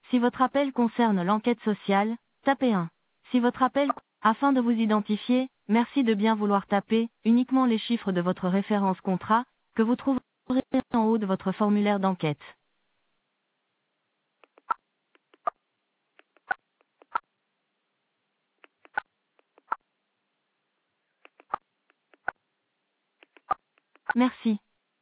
Si votre appel concerne l'enquête sociale, tapez 1. Si votre appel... Afin de vous identifier, merci de bien vouloir taper uniquement les chiffres de votre référence contrat que vous trouverez en haut de votre formulaire d'enquête. Merci.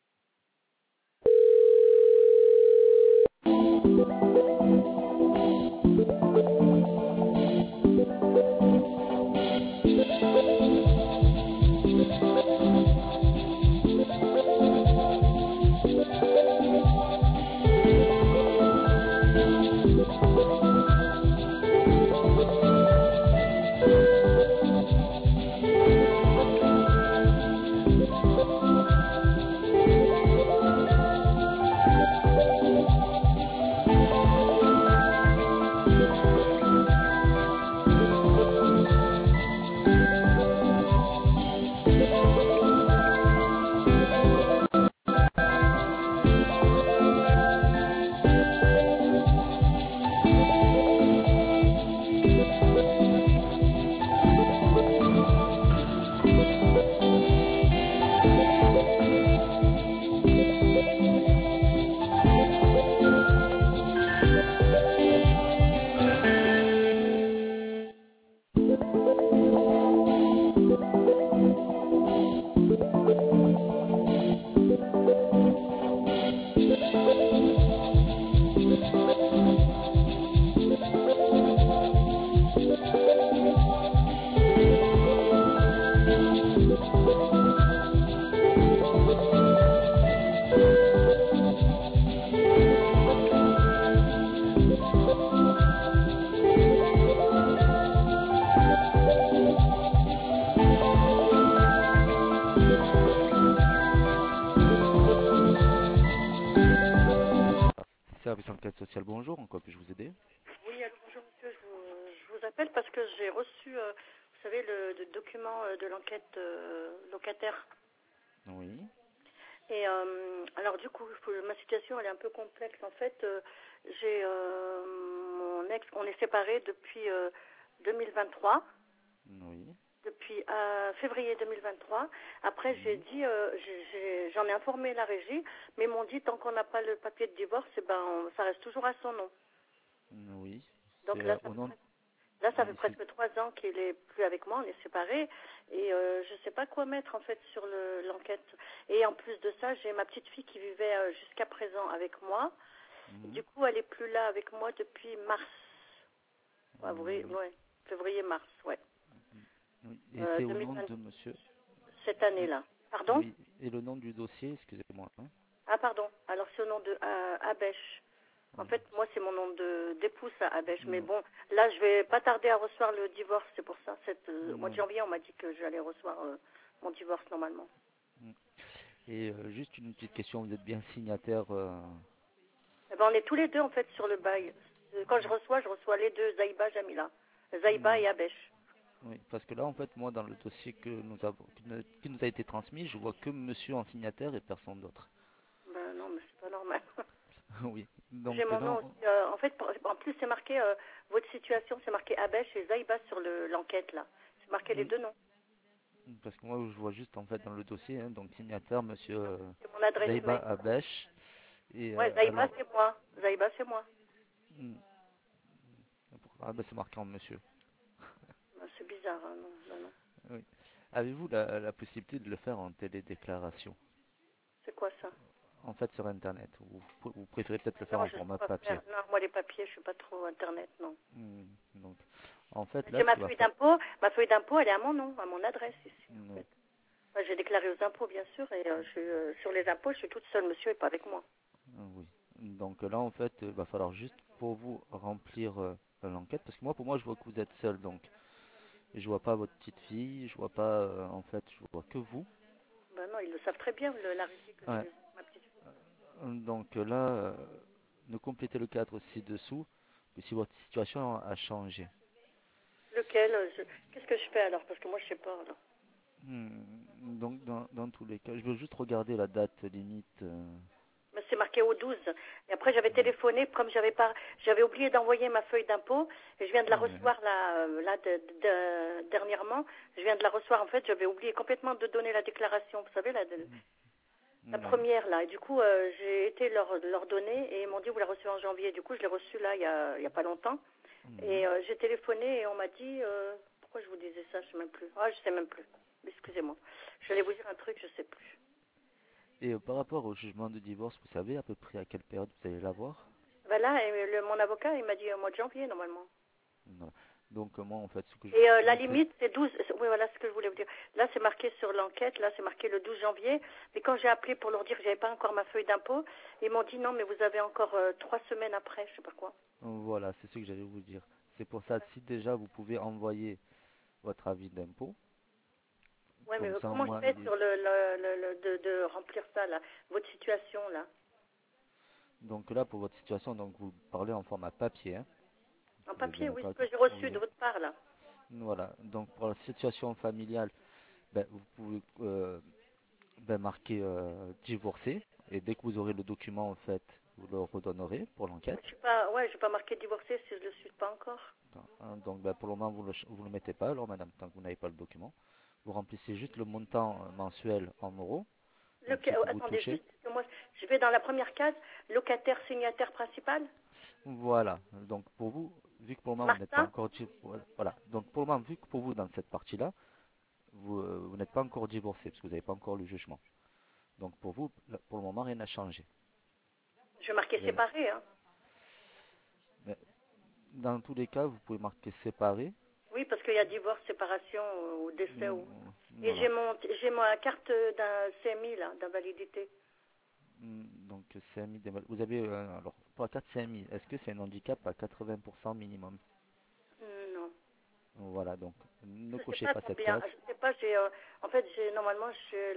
Service enquête sociale, bonjour, en quoi puis-je vous aider? Oui, allô, bonjour monsieur, je vous appelle parce que j'ai reçu, vous savez, le document de l'enquête locataire. Oui. Et alors du coup, ma situation elle est un peu complexe. En fait, j'ai mon ex, on est séparés depuis 2023. Oui. Depuis février 2023. Après, j'ai dit, j'en ai informé la régie, mais ils m'ont dit tant qu'on n'a pas le papier de divorce, eh ben, ça reste toujours à son nom. Oui. Donc C'est au nom... là, ça fait Oui, presque 3 ans qu'il est plus avec moi, on est séparés, et je ne sais pas quoi mettre en fait sur l'enquête. Et en plus de ça, j'ai ma petite fille qui vivait jusqu'à présent avec moi. Du coup, elle est plus là avec moi depuis mars. oui. Ouais, février-mars, ouais. Oui. Et c'est au nom 2020, de monsieur... cette année-là. Pardon? Oui. Et le nom du dossier, excusez-moi. Hein. Ah, pardon. Alors, c'est au nom de Abèche. En fait, moi, c'est mon nom d'épouse à Abèche. Mais bon, là, je vais pas tarder à recevoir le divorce. C'est pour ça. Au mois de Oui. janvier, on m'a dit que j'allais recevoir mon divorce normalement. Et juste une petite question, vous êtes bien signataire Eh ben, on est tous les deux, en fait, sur le bail. Quand je reçois les deux, Zaïba, Jamila. Zaïba et Abèche. Oui, parce que là, en fait, moi, dans le dossier que nous avons, qui nous a été transmis, je vois que monsieur en signataire et personne d'autre. Ben non, mais c'est pas normal. Oui. J'ai Donc mon là, nom aussi. En fait, en plus, c'est marqué, votre situation, c'est marqué Abèche et Zaïba sur l'enquête, là. C'est marqué les oui. deux noms. Parce que moi, je vois juste, en fait, dans le dossier, hein, donc signataire, monsieur C'est mon adresse Zaïba mail. Abesh. Et Ouais, Zaïba, alors, c'est moi. Zaïba, c'est moi. hmm, ah ben c'est marqué en monsieur. Ben, c'est bizarre, hein, non, non, non. Oui. Avez-vous la possibilité de le faire en télédéclaration? C'est quoi ça? En fait, sur Internet. Vous préférez peut-être le faire Non, en je sais format pas papier. faire. Non, moi, les papiers, je suis pas trop Internet, non. Donc, en fait, là, J'ai ce ma qu'il va feuille faire. d'impôt. Ma feuille d'impôt, elle est à mon nom, à mon adresse ici, en Oui. fait. Enfin, j'ai déclaré aux impôts, bien sûr, et sur les impôts, je suis toute seule. Monsieur n'est pas avec moi. Oui. Donc là, en fait, il va falloir juste pour vous remplir l'enquête. Parce que moi, pour moi, je vois que vous êtes seul. Donc, je vois pas votre petite fille. Je vois pas, en fait, je vois que vous. Ben non, ils le savent très bien, la régie que Ouais. j'ai ma petite fille. Donc là, ne complétez le cadre ci-dessous que si votre situation a changé. Lequel qu'est-ce que je fais alors? Parce que moi, je sais pas, alors. Donc dans tous les cas, je veux juste regarder la date limite. Mais c'est marqué au 12. Et après, j'avais téléphoné, comme j'avais oublié d'envoyer ma feuille d'impôt, et je viens de la recevoir dernièrement. Je viens de la recevoir, en fait, j'avais oublié complètement de donner la déclaration, vous savez, la première, là. Et du coup, j'ai été leur donner, et ils m'ont dit, vous la recevez en janvier. Du coup, je l'ai reçue là, il y a pas longtemps. Et j'ai téléphoné, et on m'a dit, pourquoi je vous disais ça, je sais même plus. Ah, je sais même plus. Excusez-moi. Je vais vous dire un truc, je sais plus. Et par rapport au jugement de divorce, vous savez à peu près à quelle période vous allez l'avoir? Ben là, mon avocat, il m'a dit au mois de janvier, normalement. Non. Donc moi, en fait, ce que je... Et la limite, c'est 12... Oui, voilà ce que je voulais vous dire. Là, c'est marqué sur l'enquête, là, c'est marqué le 12 janvier. Mais quand j'ai appelé pour leur dire que j'avais pas encore ma feuille d'impôt, ils m'ont dit non, mais vous avez encore 3 semaines après, je sais pas quoi. Voilà, c'est ce que j'allais vous dire. C'est pour ça, si déjà vous pouvez envoyer votre avis d'impôt, Ouais, mais comme ça, comment je moi, fais sur de remplir ça, là, votre situation, là? donc là, pour votre situation, donc vous parlez en format papier, hein. En Vous êtes bien papier, oui, d'accord ce que j'ai oui. reçu de votre part, là. Voilà, donc pour la situation familiale, ben, vous pouvez marquer divorcé, et dès que vous aurez le document, en fait, vous le redonnerez pour l'enquête. Je suis pas marqué divorcé si je le suis pas encore. Donc ben, pour le moment, vous le mettez pas, alors madame, tant que vous n'avez pas le document. Vous remplissez juste le montant mensuel en euros. Donc, ce que vous Attendez, touchez. juste que moi, je vais dans la première case, locataire signataire principal. Voilà. Donc pour vous, vu que pour le moment vous n'êtes pas Martin. encore voilà. Donc pour le moment, vu que pour vous dans cette partie-là, vous n'êtes pas encore divorcé parce que vous n'avez pas encore le jugement. Donc pour vous, pour le moment, rien n'a changé. Je vais marquer Mais séparé, hein. mais dans tous les cas, vous pouvez marquer séparé. Oui, parce qu'il y a divorce, séparation ou décès. Et Voilà. j'ai ma carte d'un CMI, là, d'invalidité. Donc CMI, vous avez alors pour la carte CMI, est-ce que c'est un handicap à 80% minimum? Non. Voilà, donc ne Je sais cochez pas pas cette combien. case. Je sais pas, en fait, normalement, j'ai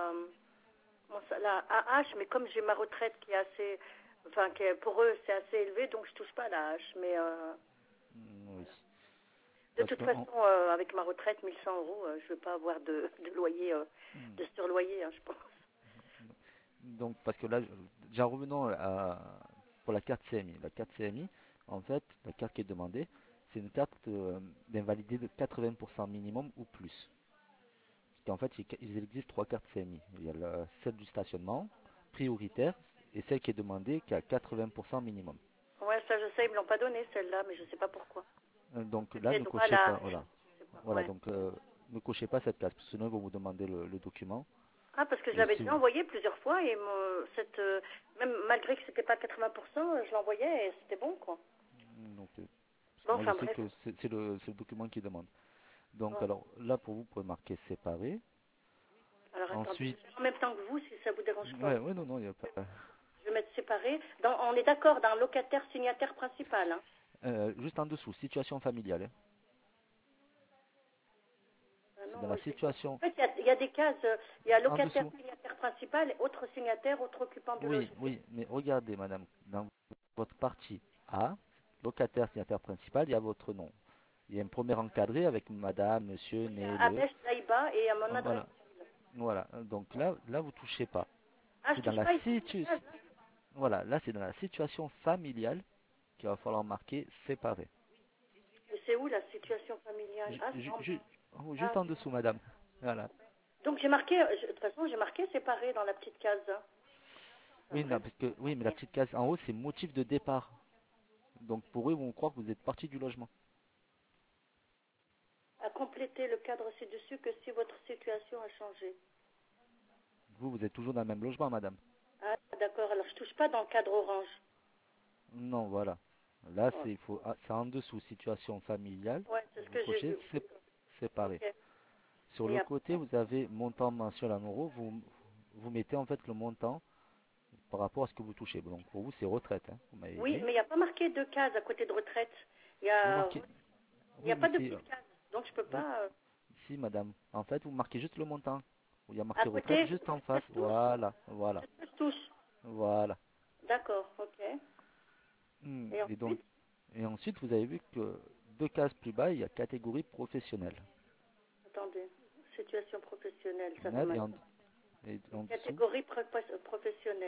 la AH, mais comme j'ai ma retraite qui est assez, enfin, pour eux, c'est assez élevé, donc je touche pas à la AH. Mais Oui. de Parce toute que façon, avec ma retraite, 1100 euros, je vais pas avoir de loyer, de surloyer, hein, je pense. donc parce que là, déjà revenons pour la carte CMI. La carte CMI, en fait, la carte qui est demandée, c'est une carte d'invalidité de 80% minimum ou plus. Parce qu'en fait, il existe trois cartes CMI. Il y a celle du stationnement, prioritaire, et celle qui est demandée qui a 80% minimum. Ouais, ça je sais, ils me l'ont pas donné celle-là, mais je sais pas pourquoi. Donc là, J'ai ne droit à cochez la... pas. Voilà. Voilà, Ouais. donc ne cochez pas cette case, parce que sinon ils vont vous demander le document. Ah, parce que je Et l'avais si déjà envoyé plusieurs fois et même malgré que c'était pas 80%, je l'envoyais et c'était bon, quoi. donc, parce que Bon, moi je enfin sais bref. que c'est le document qui demande. Donc Bon. alors là pour vous, vous pouvez marquer séparé. Alors attendez, Ensuite, je fais en même temps que vous, si ça vous dérange pas. ouais, non, non, il n'y a pas. Je vais mettre séparé. On est d'accord dans locataire signataire principal, hein. Juste en dessous, situation familiale, hein. C'est Non, dans moi, la situation en fait, il y a des cases, il y a en locataire dessous. signataire principal, autre signataire, autre occupant du Oui, logement. oui, mais regardez, madame, dans votre partie A, locataire signataire principal, il y a votre nom. Il y a un premier encadré avec madame, monsieur, Oui, né, à le. Bèche, Taïba et à mon adresse. Voilà, voilà. Donc là, vous touchez pas. Ah, je C'est dans touche la pas ici. situation. Voilà, là c'est dans la situation familiale qu'il va falloir marquer séparé. Mais c'est où la situation familiale? Ju- Ah, c'est ju- en bas. ju- juste Ah, en dessous, madame. Voilà. donc j'ai marqué, de toute façon, j'ai marqué séparé dans la petite case, hein. Enfin, Oui, non, bref. parce que oui, mais la petite case en haut, c'est motif de départ. Donc pour eux, ils vont croire que vous êtes parti du logement. À compléter le cadre ci-dessus que si votre situation a changé. Vous êtes toujours dans le même logement, madame. Ah, d'accord. Alors je touche pas dans le cadre orange. Non, voilà. Là, Ouais, c'est en dessous, situation familiale. ouais, c'est ce Vous que j'ai cochez vu. séparé. Ok. Sur Et le après, côté, vous avez montant mensuel en euros. Vous mettez en fait le montant par rapport à ce que vous touchez. Donc pour vous, c'est retraite, hein, vous m'avez oui, dit. mais il n'y a pas marqué de case à côté de retraite. Il y Vous a, marquez. il y Oui, a mais pas de c'est. petite case. Donc je peux Oui, pas. si, madame. En fait, vous marquez juste le montant. Il y a À marqué retraite côté, juste en c'est face. ce que je touche. Voilà, voilà, C'est ce que je touche. voilà. D'accord, ok. Et Et donc, ensuite, et ensuite, vous avez vu que deux cases plus bas, il y a catégorie professionnelle. attendez. Situation professionnelle, ça fait Et mal. et en dessous, Catégorie professionnelle.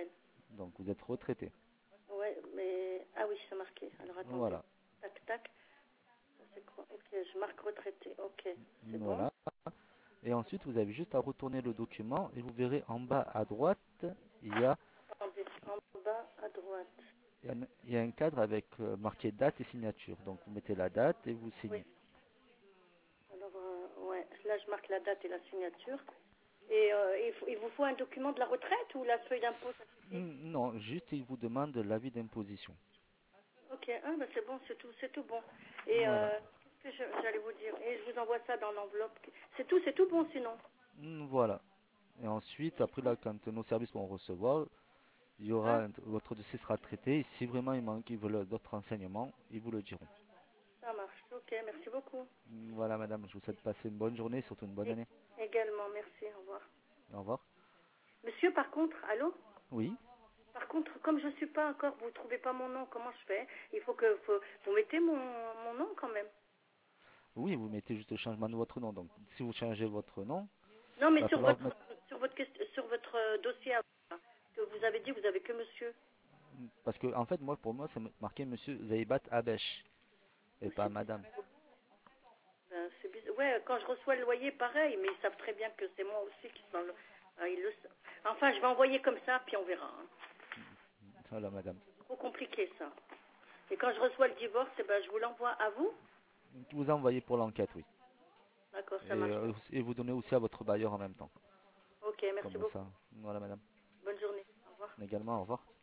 Donc vous êtes retraité. Ouais, mais... Ah oui, c'est marqué. Alors attendez. Voilà. Tac, tac. C'est quoi? Ok, je marque retraité. Ok, c'est bon. Voilà. Et ensuite, vous avez juste à retourner le document et vous verrez en bas à droite, il y a, Attendez, en bas à droite. il y a un cadre avec marqué date et signature. Donc vous mettez la date et vous Oui. signez. Alors, ouais, là je marque la date et la signature. Et il vous faut un document de la retraite ou la feuille d'impôt, ça suffit? Non, juste il vous demande l'avis d'imposition. Ok, ah, bah c'est bon, c'est tout bon. Et Voilà. qu'est-ce que j'allais vous dire? Et je vous envoie ça dans l'enveloppe. C'est tout bon sinon. Voilà. Et ensuite, après là, quand nos services vont recevoir, il y Hein? aura votre dossier sera traité. Et si vraiment ils veulent d'autres renseignements, ils vous le diront. Ça marche. Ok, merci beaucoup. Voilà, madame, je vous souhaite de passer une bonne journée, surtout une bonne Et, année. également, merci, au revoir. Au revoir. Monsieur, par contre, allô? Oui. Par contre, comme je suis pas encore, vous trouvez pas mon nom, comment je fais? Il faut que vous mettez mon nom quand même. Oui, vous mettez juste le changement de votre nom. Donc, si vous changez votre nom, Non, il mais va falloir mettre... sur votre dossier que vous avez dit, vous avez que monsieur. Parce que, en fait, moi, pour moi, c'est marqué Monsieur Zeibat Abesh et pas C'est Madame. c'est bizarre. Ouais, quand je reçois le loyer, pareil, mais ils savent très bien que c'est moi aussi qui sont ils le savent. Enfin, je vais envoyer comme ça, puis on verra. Hein. Voilà, Madame. Trop compliqué ça. Et quand je reçois le divorce, eh ben, je vous l'envoie à vous. Vous envoyez pour l'enquête, oui. D'accord, ça marche. Et vous donnez aussi à votre bailleur en même temps. Ok, merci Comme beaucoup. ça. Voilà, Madame. Bonne journée. Au revoir. Également, au revoir.